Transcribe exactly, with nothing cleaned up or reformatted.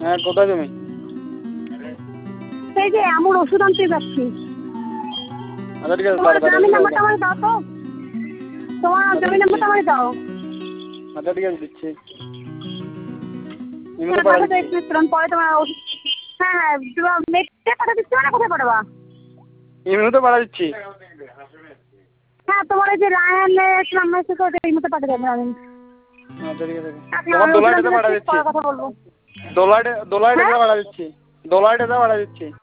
হ্যাঁ, কোথায় তুমি? সেই যে আমার ওষুধ আনতে যাচ্ছি। আচ্ছা ঠিক আছে, তোমার তাড়াতাড়ি জমি এসে নাম্বারটা দাও। আমাকে দাও তো। তোমার জমি নাম্বারটা আমাকে দাও। আচ্ছা ঠিক আছে, দিচ্ছি। এমনি তো হ্যাঁ পাঠা পাঠাতে দিচ্ছি। একটু পরে তোমার ওষুধ। হ্যাঁ হ্যাঁ মেটে পাঠা দিচ্ছি মানে কোথায় পাঠাবা? এমনি তো পাঠা দিচ্ছি। হ্যাঁ তোমার এই যে রায়ানের নাম্বার থেকে ওটা এই মতো পাঠিয়ে দেবেন আমি। আচ্ছা ঠিক আছে। আপনি তোমার আমি ওষুধ দোলাইটাতে আনতে পাঠা যাচ্ছি, দিচ্ছি। পরে কথা বলবো। দোলাইটে দোলাইটাতে হ্যাঁ পাঠা দিচ্ছি। দোলাইটাতে পাঠা দিচ্ছি।